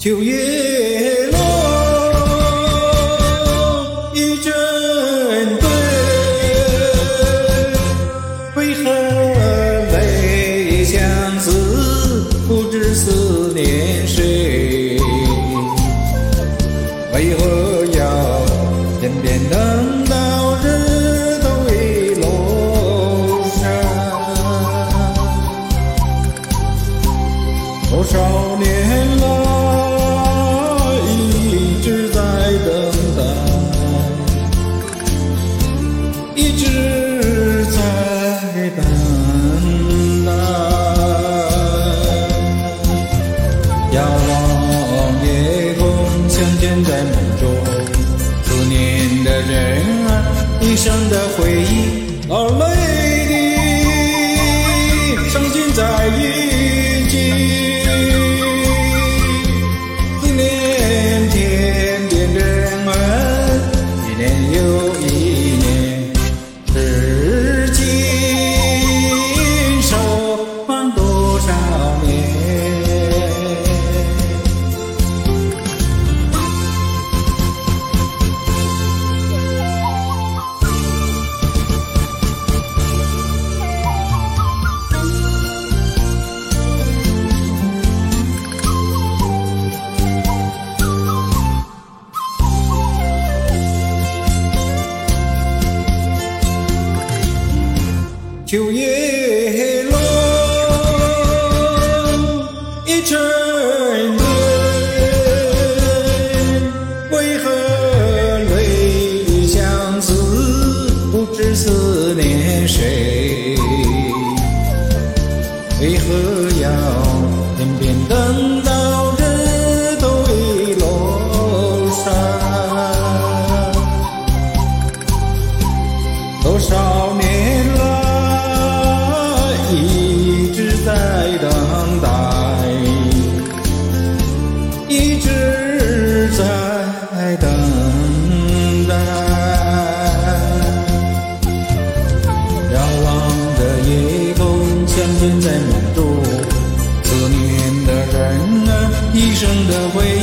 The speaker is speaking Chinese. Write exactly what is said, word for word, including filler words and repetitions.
秋叶落，一阵对，为何泪相思，不知思念谁？为何要天边等到日头已落山？多少年了，一直在等待，一直在等待。遥望夜空，相见在梦中，思念的人儿，一生的回忆，老泪的伤心在一起。秋叶落，一阵对，为何泪相思，不知思念谁？为何要天边等到日头已落山？多少年了，一直在等待，一直在等待。遥望的夜空，相见在梦中，思念的人儿，一生的回